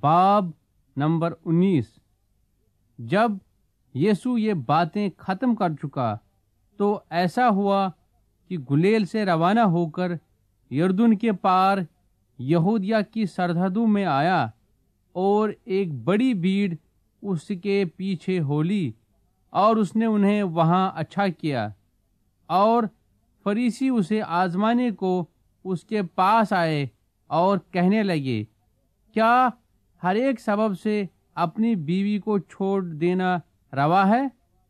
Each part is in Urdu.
باب نمبر 19۔ جب یسوع یہ باتیں ختم کر چکا تو ایسا ہوا کہ گلیل سے روانہ ہو کر یردن کے پار یہودیہ کی سرحدوں میں آیا، اور ایک بڑی بھیڑ اس کے پیچھے ہو لی، اور اس نے انہیں وہاں اچھا کیا۔ اور فریسی اسے آزمانے کو اس کے پاس آئے اور کہنے لگے، کیا ہر ایک سبب سے اپنی بیوی کو چھوڑ دینا روا ہے؟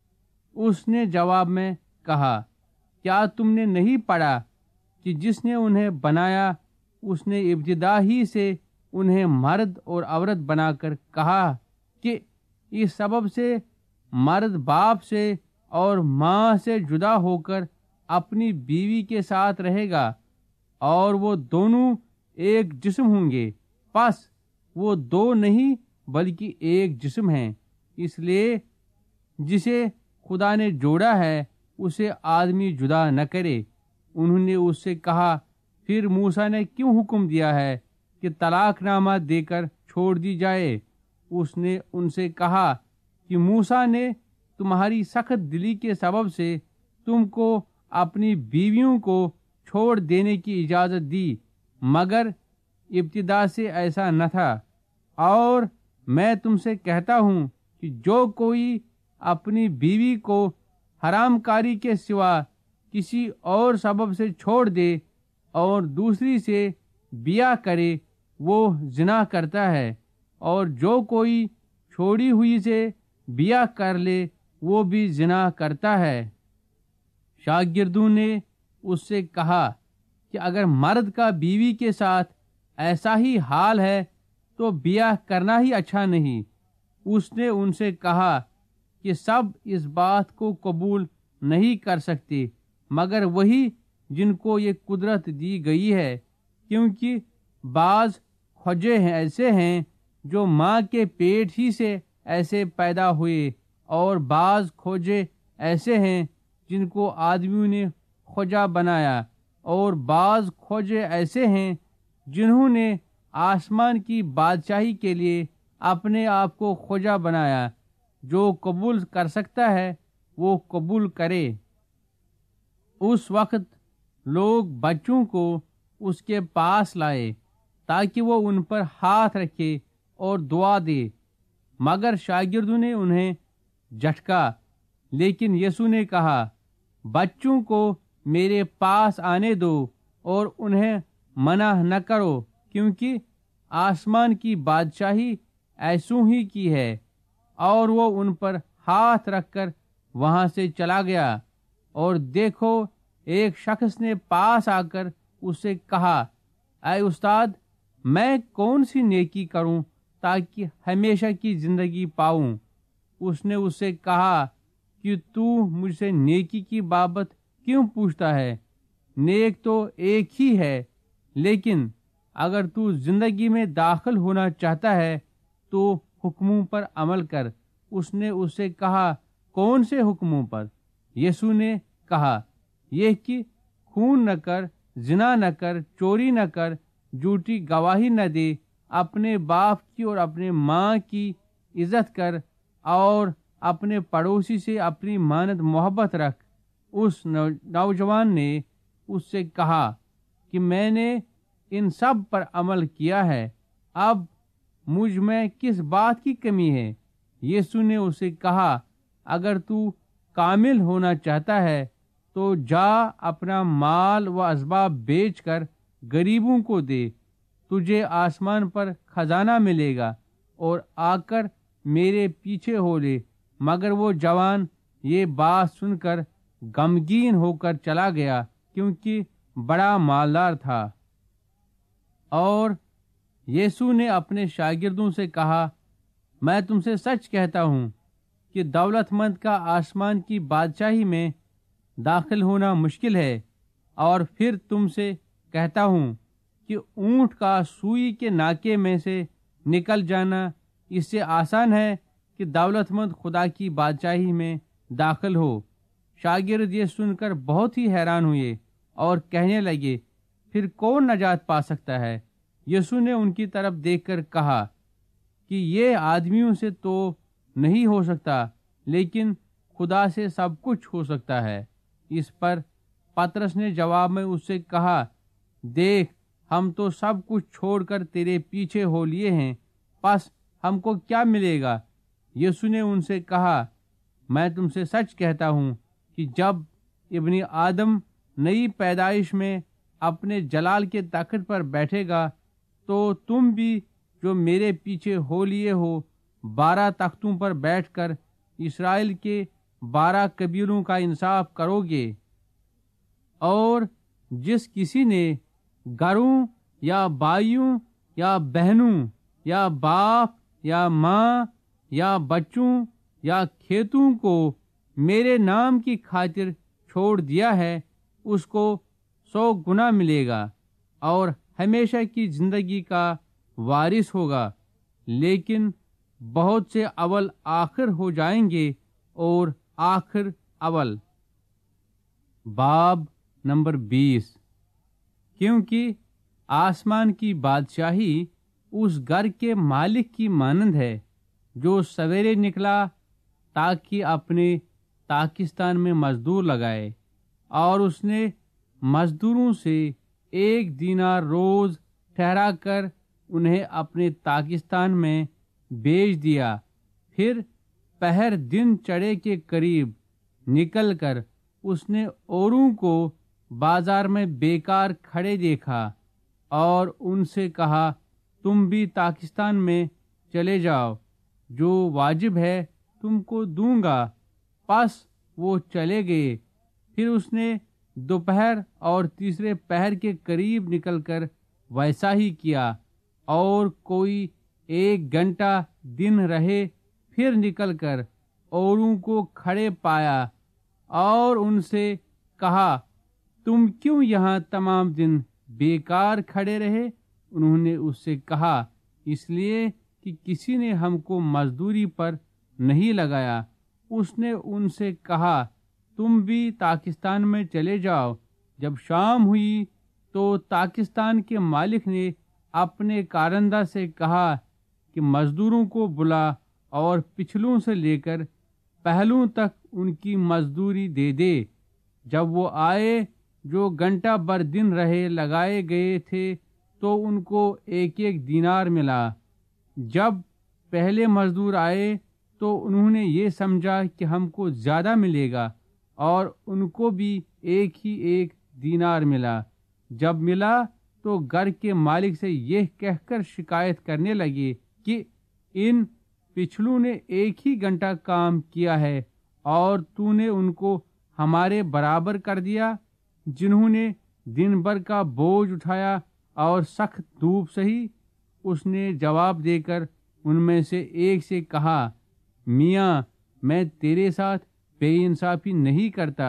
اس نے جواب میں کہا، کیا تم نے نہیں پڑھا کہ جس نے انہیں بنایا اس نے ابتدا ہی سے انہیں مرد اور عورت بنا کر کہا کہ اس سبب سے مرد باپ سے اور ماں سے جدا ہو کر اپنی بیوی کے ساتھ رہے گا، اور وہ دونوں ایک جسم ہوں گے۔ پس وہ دو نہیں بلکہ ایک جسم ہیں۔ اس لیے جسے خدا نے جوڑا ہے اسے آدمی جدا نہ کرے۔ انہوں نے اس سے کہا، پھر موسیٰ نے کیوں حکم دیا ہے کہ طلاق نامہ دے کر چھوڑ دی جائے؟ اس نے ان سے کہا کہ موسیٰ نے تمہاری سخت دلی کے سبب سے تم کو اپنی بیویوں کو چھوڑ دینے کی اجازت دی، مگر ابتدا سے ایسا نہ تھا۔ اور میں تم سے کہتا ہوں کہ جو کوئی اپنی بیوی کو حرام کاری کے سوا کسی اور سبب سے چھوڑ دے اور دوسری سے بیاہ کرے وہ زنا کرتا ہے، اور جو کوئی چھوڑی ہوئی سے بیاہ کر لے وہ بھی زنا کرتا ہے۔ شاگردوں نے اس سے کہا کہ اگر مرد کا بیوی کے ساتھ ایسا ہی حال ہے تو بیاہ کرنا ہی اچھا نہیں۔ اس نے ان سے کہا کہ سب اس بات کو قبول نہیں کر سکتے مگر وہی جن کو یہ قدرت دی گئی ہے، کیونکہ بعض کھوجے ایسے ہیں جو ماں کے پیٹ ہی سے ایسے پیدا ہوئے، اور بعض کھوجے ایسے ہیں جن کو آدمیوں نے کھوجا بنایا، اور بعض کھوجے ایسے ہیں جنہوں نے آسمان کی بادشاہی کے لیے اپنے آپ کو کھوجا بنایا۔ جو قبول کر سکتا ہے وہ قبول کرے۔ اس وقت لوگ بچوں کو اس کے پاس لائے تاکہ وہ ان پر ہاتھ رکھے اور دعا دے، مگر شاگردوں نے انہیں جھٹکا۔ لیکن یسوع نے کہا، بچوں کو میرے پاس آنے دو اور انہیں منع نہ کرو، کیونکہ آسمان کی بادشاہی ایسوں ہی کی ہے۔ اور وہ ان پر ہاتھ رکھ کر وہاں سے چلا گیا۔ اور دیکھو، ایک شخص نے پاس آ کر اس سے کہا، اے استاد، میں کون سی نیکی کروں تاکہ ہمیشہ کی زندگی پاؤں؟ اس نے اس سے کہا کہ تو مجھ سے نیکی کی بابت کیوں پوچھتا ہے؟ نیک تو ایک ہی ہے، لیکن اگر تو زندگی میں داخل ہونا چاہتا ہے تو حکموں پر عمل کر۔ اس نے اس سے کہا، کون سے حکموں پر؟ یسوع نے کہا، یہ کہ خون نہ کر، زنا نہ کر، چوری نہ کر، جھوٹی گواہی نہ دے، اپنے باپ کی اور اپنے ماں کی عزت کر، اور اپنے پڑوسی سے اپنی مانند محبت رکھ۔ اس نوجوان نے اس سے کہا کہ میں نے ان سب پر عمل کیا ہے، اب مجھ میں کس بات کی کمی ہے؟ یسوع نے اسے کہا، اگر تو کامل ہونا چاہتا ہے تو جا اپنا مال و اسباب بیچ کر غریبوں کو دے، تجھے آسمان پر خزانہ ملے گا، اور آ کر میرے پیچھے ہو لے۔ مگر وہ جوان یہ بات سن کر غمگین ہو کر چلا گیا، کیونکہ بڑا مالدار تھا۔ اور یسوع نے اپنے شاگردوں سے کہا، میں تم سے سچ کہتا ہوں کہ دولت مند کا آسمان کی بادشاہی میں داخل ہونا مشکل ہے۔ اور پھر تم سے کہتا ہوں کہ اونٹ کا سوئی کے ناکے میں سے نکل جانا اس سے آسان ہے کہ دولت مند خدا کی بادشاہی میں داخل ہو۔ شاگرد یہ سن کر بہت ہی حیران ہوئے اور کہنے لگے، پھر کون نجات پا سکتا ہے؟ یسوع نے ان کی طرف دیکھ کر کہا، کہ یہ آدمیوں سے تو نہیں ہو سکتا، لیکن خدا سے سب کچھ ہو سکتا ہے۔ اس پر پترس نے جواب میں اس سے کہا، دیکھ، ہم تو سب کچھ چھوڑ کر تیرے پیچھے ہو لیے ہیں، پس ہم کو کیا ملے گا؟ یسوع نے ان سے کہا، میں تم سے سچ کہتا ہوں کہ جب ابن آدم نئی پیدائش میں اپنے جلال کے تخت پر بیٹھے گا تو تم بھی جو میرے پیچھے ہو لیے ہو 12 تختوں پر بیٹھ کر اسرائیل کے 12 قبیلوں کا انصاف کرو گے۔ اور جس کسی نے گھروں یا بھائیوں یا بہنوں یا باپ یا ماں یا بچوں یا کھیتوں کو میرے نام کی خاطر چھوڑ دیا ہے، اس کو 100 گنا ملے گا اور ہمیشہ کی زندگی کا وارث ہوگا۔ لیکن بہت سے اول آخر ہو جائیں گے اور آخر اول۔ باب نمبر 20۔ کیونکہ آسمان کی بادشاہی اس گھر کے مالک کی مانند ہے جو سویرے نکلا تاکہ اپنے تاکستان میں مزدور لگائے، اور اس نے مزدوروں سے 1 دینار روز ٹھہرا کر انہیں اپنے تاکستان میں بیچ دیا۔ پھر پہر دن چڑھے کے قریب نکل کر اس نے اوروں کو بازار میں بیکار کھڑے دیکھا اور ان سے کہا، تم بھی تاکستان میں چلے جاؤ، جو واجب ہے تم کو دوں گا۔ پس وہ چلے گئے۔ پھر اس نے دوپہر اور تیسرے پہر کے قریب نکل کر ویسا ہی کیا، اور کوئی 1 گھنٹہ دن رہے پھر نکل کر اوروں کو کھڑے پایا اور ان سے کہا، تم کیوں یہاں تمام دن بیکار کھڑے رہے؟ انہوں نے اس سے کہا، اس لیے کہ کسی نے ہم کو مزدوری پر نہیں لگایا۔ اس نے ان سے کہا، تم بھی تاکستان میں چلے جاؤ۔ جب شام ہوئی تو تاکستان کے مالک نے اپنے کارندہ سے کہا کہ مزدوروں کو بلا اور پچھلوں سے لے کر پہلوں تک ان کی مزدوری دے دے۔ جب وہ آئے جو گھنٹہ بھر دن رہے لگائے گئے تھے تو ان کو 1 دینار ملا۔ جب پہلے مزدور آئے تو انہوں نے یہ سمجھا کہ ہم کو زیادہ ملے گا، اور ان کو بھی 1 دینار ملا۔ جب ملا تو گھر کے مالک سے یہ کہہ کر شکایت کرنے لگے کہ ان پچھلوں نے 1 گھنٹہ کام کیا ہے اور تو نے ان کو ہمارے برابر کر دیا، جنہوں نے دن بھر کا بوجھ اٹھایا اور سخت دھوپ سہی۔ اس نے جواب دے کر ان میں سے ایک سے کہا، میاں، میں تیرے ساتھ بے انصافی نہیں کرتا۔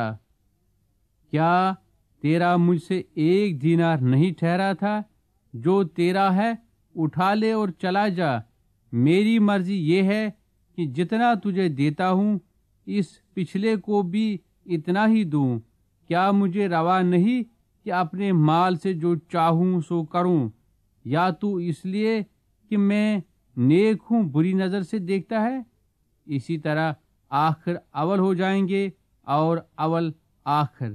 کیا تیرا مجھ سے 1 دینار نہیں ٹھہرا تھا؟ جو تیرا ہے اٹھا لے اور چلا جا۔ میری مرضی یہ ہے کہ جتنا تجھے دیتا ہوں اس پچھلے کو بھی اتنا ہی دوں۔ کیا مجھے روا نہیں کہ اپنے مال سے جو چاہوں سو کروں؟ یا تو اس لیے کہ میں نیک ہوں بری نظر سے دیکھتا ہے؟ اسی طرح آخر اول ہو جائیں گے اور اول آخر۔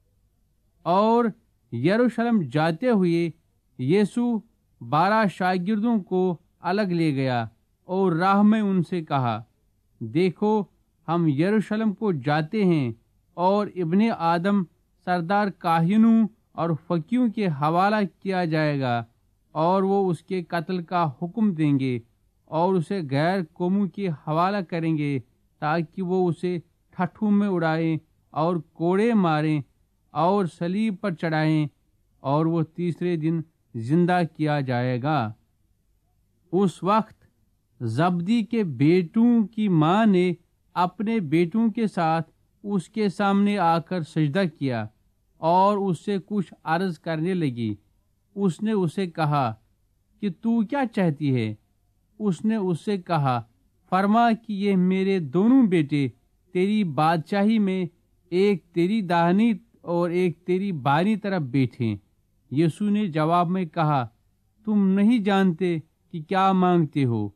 اور یروشلم جاتے ہوئے یسوع 12 شاگردوں کو الگ لے گیا اور راہ میں ان سے کہا، دیکھو، ہم یروشلم کو جاتے ہیں، اور ابن آدم سردار کاہنوں اور فقیوں کے حوالہ کیا جائے گا، اور وہ اس کے قتل کا حکم دیں گے اور اسے غیر قوموں کے حوالہ کریں گے تاکہ وہ اسے ٹھٹھوں میں اڑائیں اور کوڑے ماریں اور صلیب پر چڑھائیں، اور وہ تیسرے دن زندہ کیا جائے گا۔ اس وقت زبدی کے بیٹوں کی ماں نے اپنے بیٹوں کے ساتھ اس کے سامنے آ کر سجدہ کیا اور اس سے کچھ عرض کرنے لگی۔ اس نے اسے کہا کہ تو کیا چاہتی ہے؟ اس نے اس سے کہا، فرما کہ یہ میرے دونوں بیٹے تیری بادشاہی میں ایک تیری داہنی اور ایک تیری بائیں طرف بیٹھیں۔ یسوع نے جواب میں کہا، تم نہیں جانتے کہ کیا مانگتے ہو۔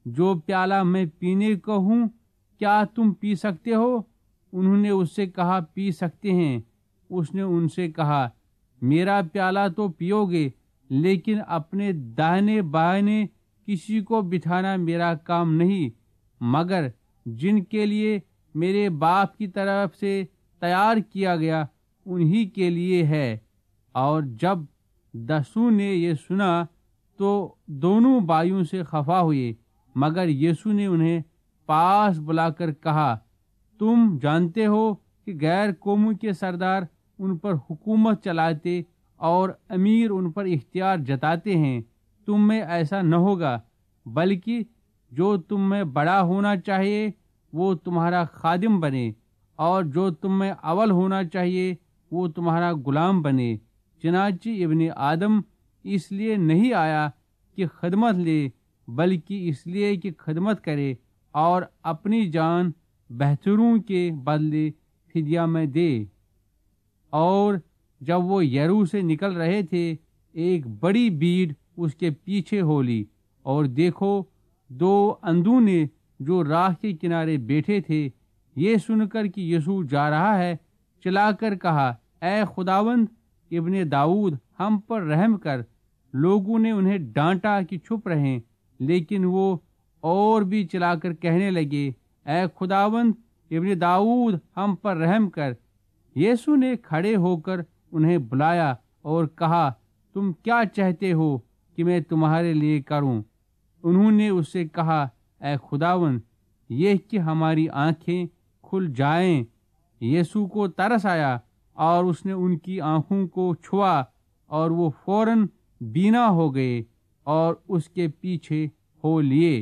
جو پیالہ میں پینے کو ہوں کیا تم پی سکتے ہو؟ انہوں نے اس سے کہا پی سکتے ہیں۔ اس نے ان سے کہا میرا پیالہ تو پیو گے، لیکن اپنے داہنے بائنے کسی کو بٹھانا میرا کام نہیں، مگر جن کے لیے میرے باپ کی طرف سے تیار کیا گیا انہی کے لیے ہے۔ اور جب دسوں نے یہ سنا تو دونوں بھائیوں سے خفا ہوئے، مگر یسوع نے انہیں پاس بلا کر کہا تم جانتے ہو کہ غیر قوموں کے سردار ان پر حکومت چلاتے اور امیر ان پر اختیار جتاتے ہیں، تم میں ایسا نہ ہوگا، بلکہ جو تم میں بڑا ہونا چاہیے وہ تمہارا خادم بنے، اور جو تم میں اول ہونا چاہیے وہ تمہارا غلام بنے۔ چنانچہ ابن آدم اس لیے نہیں آیا کہ خدمت لے، بلکہ اس لیے کہ خدمت کرے اور اپنی جان بہتروں کے بدلے فدیہ میں دے۔ اور جب وہ یریحو سے نکل رہے تھے ایک بڑی بھیڑ اس کے پیچھے ہو لی، اور دیکھو دو اندھوں نے جو راہ کے کنارے بیٹھے تھے یہ سن کر کہ یسوع جا رہا ہے چلا کر کہا اے خداوند ابن داؤد ہم پر رحم کر۔ لوگوں نے انہیں ڈانٹا کہ چپ رہیں، لیکن وہ اور بھی چلا کر کہنے لگے اے خداوند ابن داؤد ہم پر رحم کر۔ یسوع نے کھڑے ہو کر انہیں بلایا اور کہا تم کیا چاہتے ہو کہ میں تمہارے لیے کروں؟ انہوں نے اس سے کہا اے خداوند یہ کہ ہماری آنکھیں کھل جائیں۔ یسوع کو ترس آیا اور اس نے ان کی آنکھوں کو چھوا اور وہ فوراً بینا ہو گئے اور اس کے پیچھے ہو لیے۔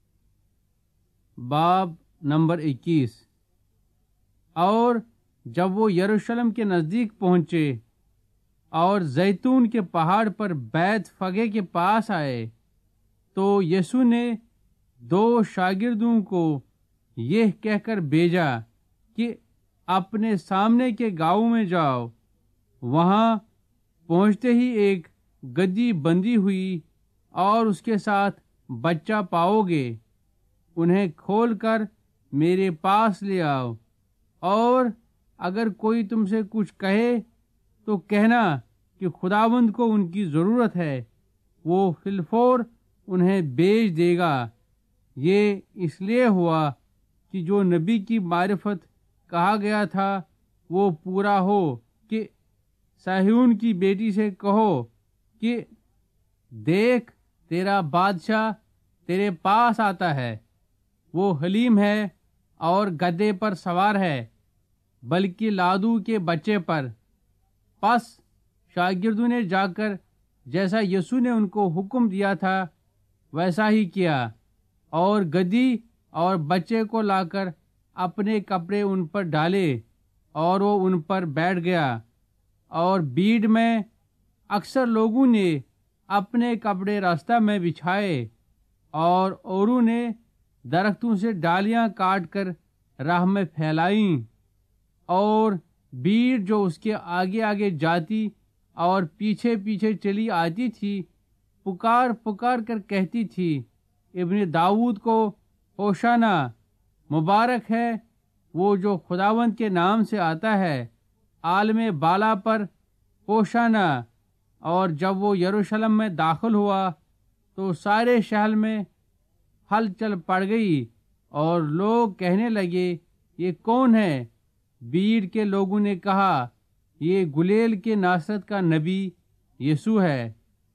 باب نمبر 21۔ اور جب وہ یروشلم کے نزدیک پہنچے اور زیتون کے پہاڑ پر بیت فگے کے پاس آئے تو یسوع نے 2 شاگردوں کو یہ کہہ کر بھیجا کہ اپنے سامنے کے گاؤں میں جاؤ، وہاں پہنچتے ہی ایک گدھی بندھی ہوئی اور اس کے ساتھ بچہ پاؤ گے، انہیں کھول کر میرے پاس لے آؤ، اور اگر کوئی تم سے کچھ کہے تو کہنا کہ خداوند کو ان کی ضرورت ہے، وہ فی الفور انہیں بھیج دے گا۔ یہ اس لیے ہوا کہ جو نبی کی معرفت کہا گیا تھا وہ پورا ہو کہ صہیون کی بیٹی سے کہو کہ دیکھ تیرا بادشاہ تیرے پاس آتا ہے، وہ حلیم ہے اور گدھے پر سوار ہے، بلکہ لادو کے بچے پر۔ پس شاگردوں نے جا کر جیسا یسوع نے ان کو حکم دیا تھا ویسا ہی کیا، اور گدھی اور بچے کو لا کر اپنے کپڑے ان پر ڈالے اور وہ ان پر بیٹھ گیا۔ اور بھیڑ میں اکثر لوگوں نے اپنے کپڑے راستہ میں بچھائے، اور اوروں نے درختوں سے ڈالیاں کاٹ کر راہ میں پھیلائیں، اور بھیڑ جو اس کے آگے آگے جاتی اور پیچھے پیچھے چلی آتی تھی پکار پکار کر کہتی تھی ابن داؤد کو ہوشانا، مبارک ہے وہ جو خداوند کے نام سے آتا ہے، عالم بالا پر ہوشانا۔ اور جب وہ یروشلم میں داخل ہوا تو سارے شہر میں ہلچل پڑ گئی، اور لوگ کہنے لگے یہ کون ہے؟ بھیڑ کے لوگوں نے کہا یہ گلیل کے ناصرت کا نبی یسوع ہے۔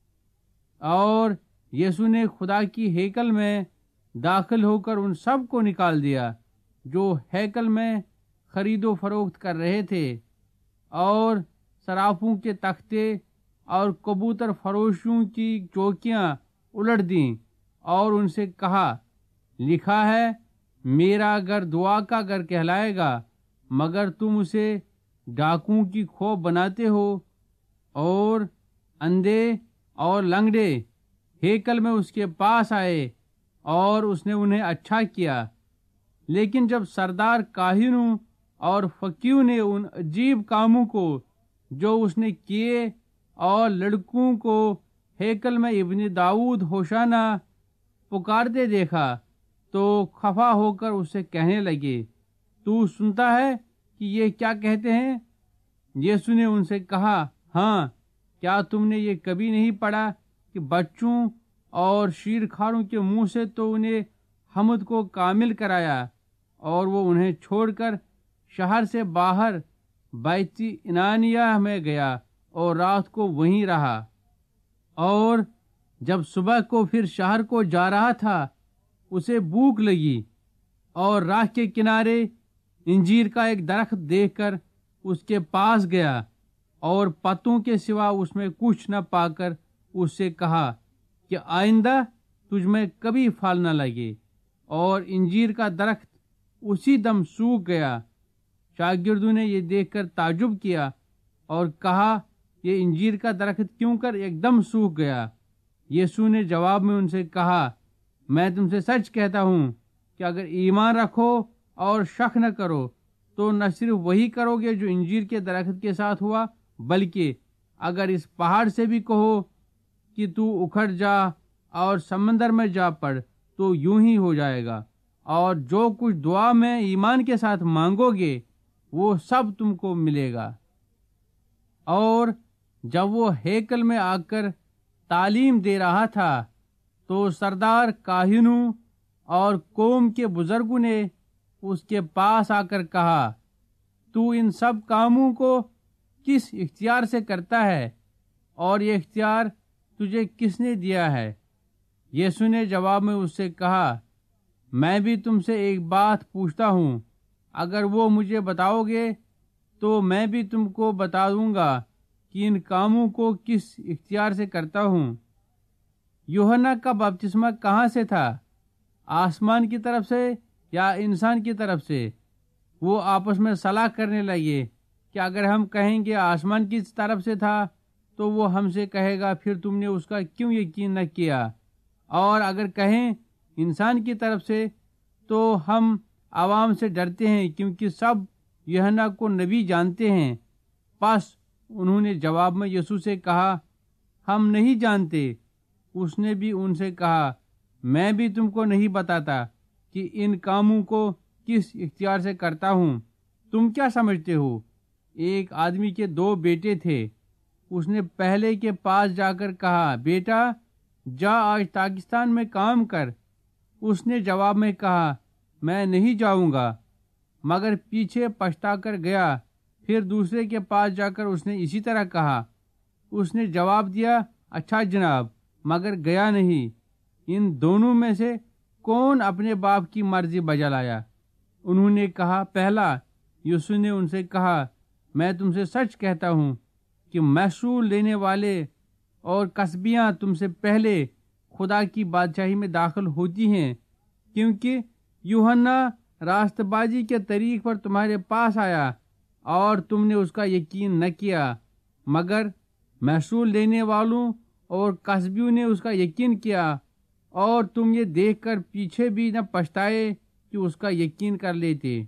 اور یسوع نے خدا کی ہیکل میں داخل ہو کر ان سب کو نکال دیا جو ہیکل میں خرید و فروخت کر رہے تھے، اور صرافوں کے تختے اور کبوتر فروشوں کی چوکیاں الٹ دیں، اور ان سے کہا لکھا ہے میرا گھر دعا کا گھر کہلائے گا، مگر تم اسے ڈاکوؤں کی کھوپ بناتے ہو۔ اور اندھے اور لنگڑے ہیکل میں اس کے پاس آئے اور اس نے انہیں اچھا کیا۔ لیکن جب سردار کاہنوں اور فقیہوں نے ان عجیب کاموں کو جو اس نے کیے اور لڑکوں کو ہیکل میں ابن داؤد ہوشانا پکارتے دیکھا تو خفا ہو کر اس سے کہنے لگے، تو سنتا ہے کہ یہ کیا کہتے ہیں؟ یسوع نے ان سے کہا، ہاں، کیا تم نے یہ کبھی نہیں پڑھا کہ بچوں اور شیرخواروں کے منہ سے تو انہیں حمد کو کامل کرایا، اور وہ انہیں چھوڑ کر شہر سے باہر بیت عنانیہ میں گیا اور رات کو وہیں رہا۔ اور جب صبح کو پھر شہر کو جا رہا تھا، اسے بھوک لگی، اور راہ کے کنارے انجیر کا ایک درخت دیکھ کر اس کے پاس گیا، اور پتوں کے سوا اس میں کچھ نہ پا کر اس سے کہا کہ آئندہ تجھ میں کبھی پھل نہ لگے، اور انجیر کا درخت اسی دم سوکھ گیا۔ شاگردوں نے یہ دیکھ کر تعجب کیا اور کہا، یہ انجیر کا درخت کیوں کر ایک دم سوکھ گیا؟ یسوع نے جواب میں ان سے کہا، میں تم سے سچ کہتا ہوں کہ اگر ایمان رکھو اور شک نہ کرو تو نہ صرف وہی کرو گے جو انجیر کے درخت کے ساتھ ہوا، بلکہ اگر اس پہاڑ سے بھی کہو کہ تو اکھڑ جا اور سمندر میں جا پڑ تو یوں ہی ہو جائے گا، اور جو کچھ دعا میں ایمان کے ساتھ مانگو گے وہ سب تم کو ملے گا۔ اور جب وہ ہیکل میں آ کر تعلیم دے رہا تھا تو سردار کاہنوں اور قوم کے بزرگوں نے اس کے پاس آ کر کہا، تو ان سب کاموں کو کس اختیار سے کرتا ہے، اور یہ اختیار تجھے کس نے دیا ہے؟ یسوع نے جواب میں اس سے کہا، میں بھی تم سے ایک بات پوچھتا ہوں، اگر وہ مجھے بتاؤ گے تو میں بھی تم کو بتا دوں گا کہ ان کاموں کو کس اختیار سے کرتا ہوں۔ یوحنا کا بپتسمہ کہاں سے تھا؟ آسمان کی طرف سے یا انسان کی طرف سے؟ وہ آپس میں صلاح کرنے لگے کہ اگر ہم کہیں گے آسمان کی طرف سے تھا تو وہ ہم سے کہے گا، پھر تم نے اس کا کیوں یقین نہ کیا؟ اور اگر کہیں انسان کی طرف سے تو ہم عوام سے ڈرتے ہیں، کیونکہ سب یوحنا کو نبی جانتے ہیں۔ پس انہوں نے جواب میں یسوع سے کہا، ہم نہیں جانتے۔ اس نے بھی ان سے کہا، میں بھی تم کو نہیں بتاتا کہ ان کاموں کو کس اختیار سے کرتا ہوں۔ تم کیا سمجھتے ہو؟ ایک آدمی کے 2 بیٹے تھے۔ اس نے پہلے کے پاس جا کر کہا، بیٹا جا آج پاکستان میں کام کر۔ اس نے جواب میں کہا، میں نہیں جاؤں گا، مگر پیچھے پچھتا کر گیا۔ پھر دوسرے کے پاس جا کر اس نے اسی طرح کہا۔ اس نے جواب دیا، اچھا جناب، مگر گیا نہیں۔ ان دونوں میں سے کون اپنے باپ کی مرضی بجا لایا؟ انہوں نے کہا، پہلا۔ یسوع نے ان سے کہا، میں تم سے سچ کہتا ہوں کہ محصول لینے والے اور کسبیاں تم سے پہلے خدا کی بادشاہی میں داخل ہوتی ہیں، کیونکہ یوحنا راست بازی کے طریق پر تمہارے پاس آیا اور تم نے اس کا یقین نہ کیا، مگر محصول لینے والوں اور کسبیوں نے اس کا یقین کیا، اور تم یہ دیکھ کر پیچھے بھی نہ پچھتائے کہ اس کا یقین کر لیتے۔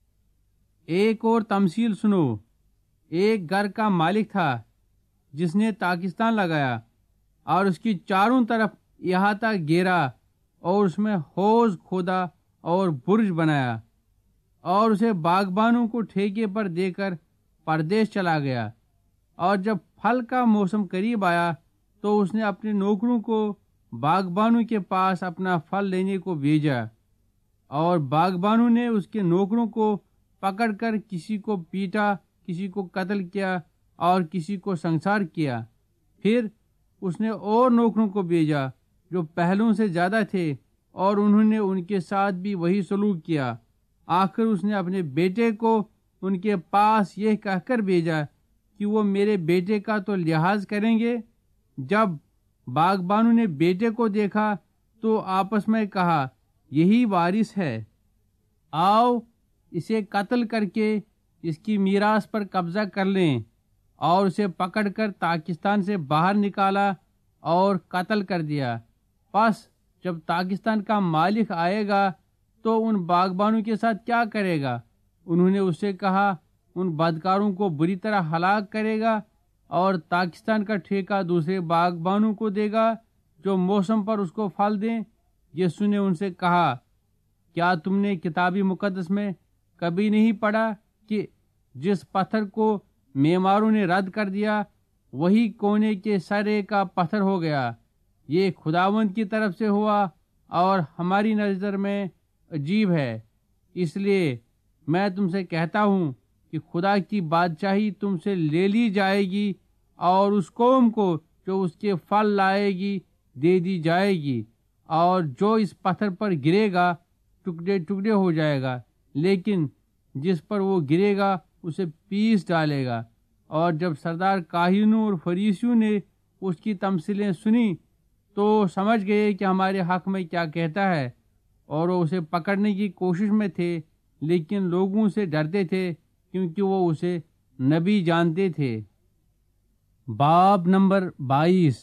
ایک اور تمثیل سنو۔ ایک گھر کا مالک تھا جس نے پاکستان لگایا اور اس کی چاروں طرف احاطہ گھیرا، اور اس میں حوض کھودا اور برج بنایا، اور اسے باغبانوں کو ٹھیکے پر دے کر پردیس چلا گیا۔ اور جب پھل کا موسم قریب آیا تو اس نے اپنے نوکروں کو باغبانوں کے پاس اپنا پھل لینے کو بھیجا، اور باغبانوں نے اس کے نوکروں کو پکڑ کر کسی کو پیٹا، کسی کو قتل کیا اور کسی کو سنسار کیا۔ پھر اس نے اور نوکروں کو بھیجا جو پہلوں سے زیادہ تھے، اور انہوں نے ان کے ساتھ بھی وہی سلوک کیا۔ آخر اس نے اپنے بیٹے کو ان کے پاس یہ کہہ کر بھیجا کہ وہ میرے بیٹے کا تو لحاظ کریں گے۔ جب باغبانوں نے بیٹے کو دیکھا تو آپس میں کہا، یہی وارث ہے، آؤ اسے قتل کر کے اس کی میراث پر قبضہ کر لیں۔ اور اسے پکڑ کر پاکستان سے باہر نکالا اور قتل کر دیا۔ پس جب پاکستان کا مالک آئے گا تو ان باغبانوں کے ساتھ کیا کرے گا؟ انہوں نے اس سے کہا، ان بدکاروں کو بری طرح ہلاک کرے گا اور پاکستان کا ٹھیکہ دوسرے باغبانوں کو دے گا جو موسم پر اس کو پھل دیں۔ یسوع نے ان سے کہا، کیا تم نے کتاب مقدس میں کبھی نہیں پڑھا کہ جس پتھر کو معماروں نے رد کر دیا وہی کونے کے سرے کا پتھر ہو گیا؟ یہ خداوند کی طرف سے ہوا اور ہماری نظر میں عجیب ہے۔ اس لیے میں تم سے کہتا ہوں کہ خدا کی بادشاہی تم سے لے لی جائے گی اور اس قوم کو جو اس کے پھل لائے گی دے دی جائے گی، اور جو اس پتھر پر گرے گا ٹکڑے ٹکڑے ہو جائے گا، لیکن جس پر وہ گرے گا اسے پیس ڈالے گا۔ اور جب سردار کاہنوں اور فریسیوں نے اس کی تمثیلیں سنی تو سمجھ گئے کہ ہمارے حق میں کیا کہتا ہے، اور وہ اسے پکڑنے کی کوشش میں تھے، لیکن لوگوں سے ڈرتے تھے کیونکہ وہ اسے نبی جانتے تھے۔ باب نمبر 22۔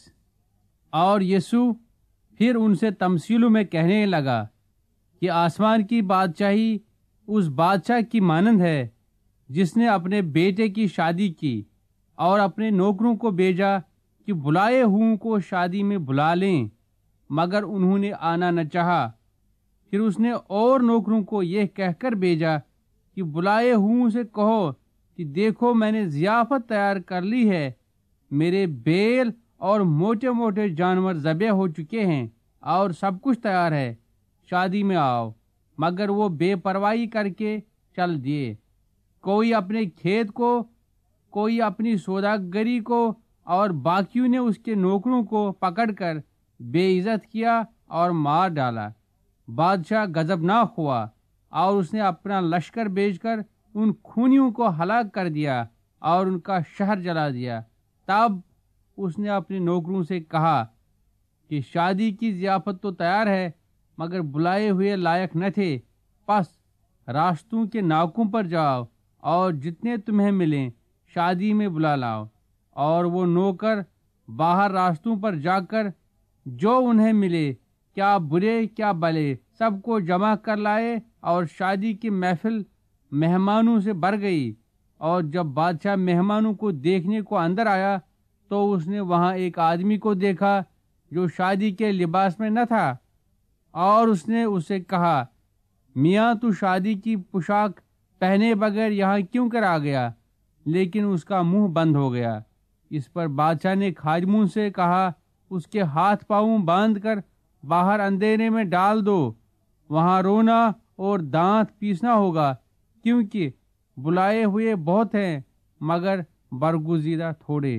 اور یسوع پھر ان سے تمثیلوں میں کہنے لگا کہ آسمان کی بادشاہی اس بادشاہ کی مانند ہے جس نے اپنے بیٹے کی شادی کی اور اپنے نوکروں کو بھیجا کہ بلائے ہوں کو شادی میں بلا لیں، مگر انہوں نے آنا نہ چاہا۔ پھر اس نے اور نوکروں کو یہ کہہ کر بھیجا کہ بلائے ہوں سے کہو کہ دیکھو میں نے ضیافت تیار کر لی ہے، میرے بیل اور موٹے موٹے جانور ذبح ہو چکے ہیں اور سب کچھ تیار ہے، شادی میں آؤ۔ مگر وہ بے پرواہی کر کے چل دیے، کوئی اپنے کھیت کو، کوئی اپنی سوداگری کو، اور باقیوں نے اس کے نوکروں کو پکڑ کر بے عزت کیا اور مار ڈالا۔ بادشاہ غضبناک ہوا اور اس نے اپنا لشکر بھیج کر ان خونیوں کو ہلاک کر دیا اور ان کا شہر جلا دیا۔ تب اس نے اپنے نوکروں سے کہا کہ شادی کی ضیافت تو تیار ہے مگر بلائے ہوئے لائق نہ تھے، پس راستوں کے ناکوں پر جاؤ اور جتنے تمہیں ملیں شادی میں بلا لاؤ۔ اور وہ نوکر باہر راستوں پر جا کر جو انہیں ملے، کیا برے کیا بھلے، سب کو جمع کر لائے، اور شادی کی محفل مہمانوں سے بھر گئی۔ اور جب بادشاہ مہمانوں کو دیکھنے کو اندر آیا تو اس نے وہاں ایک آدمی کو دیکھا جو شادی کے لباس میں نہ تھا، اور اس نے اسے کہا، میاں تو شادی کی پوشاک پہنے بغیر یہاں کیوں کر آ گیا؟ لیکن اس کا منہ بند ہو گیا۔ اس پر بادشاہ نے خادموں سے کہا، اس کے ہاتھ پاؤں باندھ کر باہر اندھیرے میں ڈال دو، وہاں رونا اور دانت پیسنا ہوگا، کیونکہ بلائے ہوئے بہت ہیں مگر برگزیدہ تھوڑے۔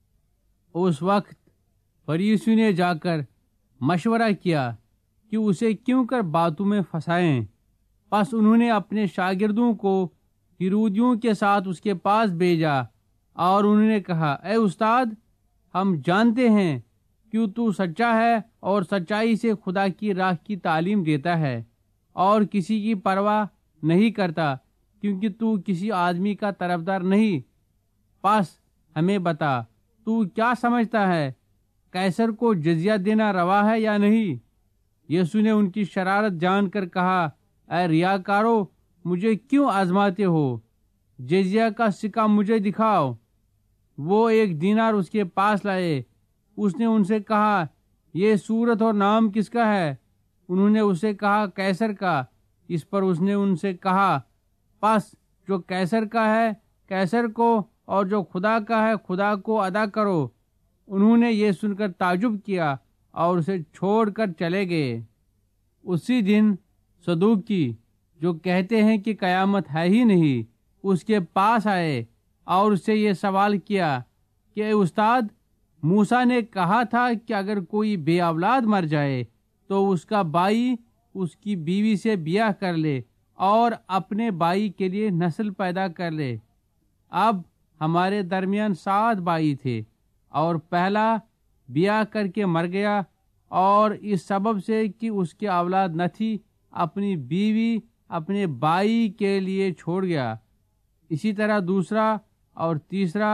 اس وقت فریسیوں نے جا کر مشورہ کیا کہ اسے کیوں کر باتوں میں پھنسائیں۔ پس انہوں نے اپنے شاگردوں کو ہیرودیوں کے ساتھ اس کے پاس بھیجا اور انہوں نے کہا، اے استاد، ہم جانتے ہیں کہ تو سچا ہے اور سچائی سے خدا کی راہ کی تعلیم دیتا ہے اور کسی کی پرواہ نہیں کرتا، کیونکہ تو کسی آدمی کا طرفدار نہیں۔ پس ہمیں بتا، تو کیا سمجھتا ہے، قیصر کو جزیہ دینا روا ہے یا نہیں؟ یسوع نے ان کی شرارت جان کر کہا، اے ریاکارو، مجھے کیوں آزماتے ہو؟ جزیہ کا سکہ مجھے دکھاؤ۔ وہ 1 دینار اس کے پاس لائے۔ اس نے ان سے کہا، یہ صورت اور نام کس کا ہے؟ انہوں نے اسے کہا، قیصر کا۔ اس پر اس نے ان سے کہا، پس جو قیصر کا ہے قیصر کو، اور جو خدا کا ہے خدا کو ادا کرو۔ انہوں نے یہ سن کر تعجب کیا اور اسے چھوڑ کر چلے گئے۔ اسی دن صدوقی، جو کہتے ہیں کہ قیامت ہے ہی نہیں، اس کے پاس آئے اور اس سے یہ سوال کیا کہ اے استاد، موسیٰ نے کہا تھا کہ اگر کوئی بے اولاد مر جائے تو اس کا بھائی اس کی بیوی سے بیاہ کر لے اور اپنے بھائی کے لیے نسل پیدا کر لے۔ اب ہمارے درمیان 7 بھائی تھے، اور پہلا بیاہ کر کے مر گیا، اور اس سبب سے کہ اس کی اولاد نہ تھی اپنی بیوی اپنے بھائی کے لیے چھوڑ گیا۔ اسی طرح دوسرا اور تیسرا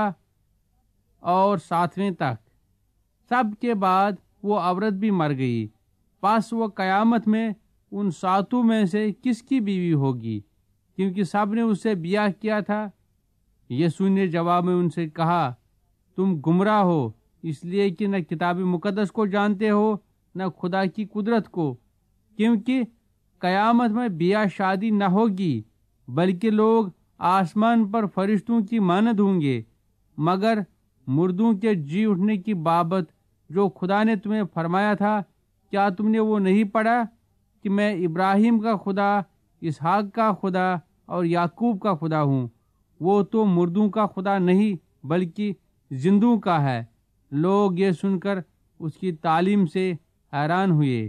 اور 7ویں تک۔ سب کے بعد وہ عورت بھی مر گئی۔ پس وہ قیامت میں ان 7 میں سے کس کی بیوی ہوگی، کیونکہ سب نے اس سے بیاہ کیا تھا؟ یسوع نے جواب میں ان سے کہا، تم گمراہ ہو، اس لیے کہ نہ کتاب مقدس کو جانتے ہو نہ خدا کی قدرت کو۔ کیونکہ قیامت میں بیاہ شادی نہ ہوگی، بلکہ لوگ آسمان پر فرشتوں کی مانند ہوں گے، مگر مردوں کے جی اٹھنے کی بابت جو خدا نے تمہیں فرمایا تھا، کیا تم نے وہ نہیں پڑھا کہ میں ابراہیم کا خدا، اسحاق کا خدا اور یعقوب کا خدا ہوں؟ وہ تو مردوں کا خدا نہیں بلکہ زندوں کا ہے۔ لوگ یہ سن کر اس کی تعلیم سے حیران ہوئے۔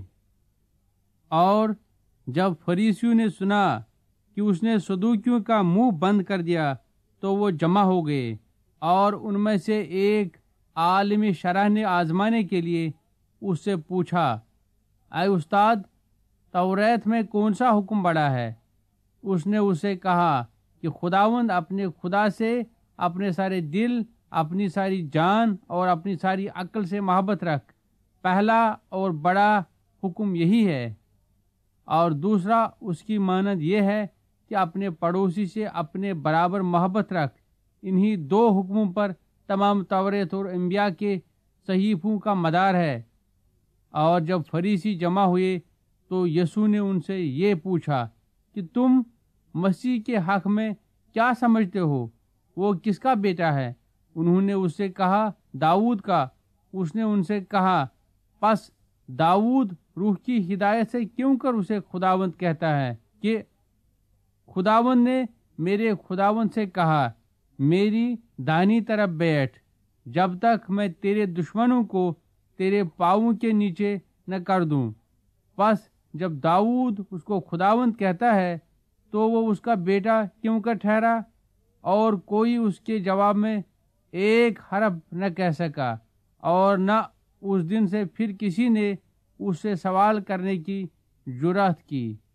اور جب فریسیوں نے سنا کہ اس نے صدوقیوں کا منہ بند کر دیا تو وہ جمع ہو گئے، اور ان میں سے ایک عالم شرح نے آزمانے کے لیے اس سے پوچھا، اے استاد، توریت میں کون سا حکم بڑا ہے؟ اس نے اسے کہا کہ خداوند اپنے خدا سے اپنے سارے دل، اپنی ساری جان اور اپنی ساری عقل سے محبت رکھ۔ پہلا اور بڑا حکم یہی ہے، اور دوسرا اس کی مانند یہ ہے کہ اپنے پڑوسی سے اپنے برابر محبت رکھ۔ انہی دو حکموں پر تمام توریت اور انبیاء کے صحیفوں کا مدار ہے۔ اور جب فریسی جمع ہوئے تو یسوع نے ان سے یہ پوچھا کہ تم مسیح کے حق میں کیا سمجھتے ہو؟ وہ کس کا بیٹا ہے؟ انہوں نے اس سے کہا، داؤد کا۔ اس نے ان سے کہا، پس داؤد روح کی ہدایت سے کیوں کر اسے خداوند کہتا ہے؟ کہ خداوند نے میرے خداوند سے کہا، میری دائیں طرف بیٹھ، جب تک میں تیرے دشمنوں کو تیرے پاؤں کے نیچے نہ کر دوں۔ پس جب داؤد اس کو خداوند کہتا ہے تو وہ اس کا بیٹا کیوں کر ٹھہرا؟ اور کوئی اس کے جواب میں ایک حرف نہ کہہ سکا، اور نہ اس دن سے پھر کسی نے اس سے سوال کرنے کی جرأت کی۔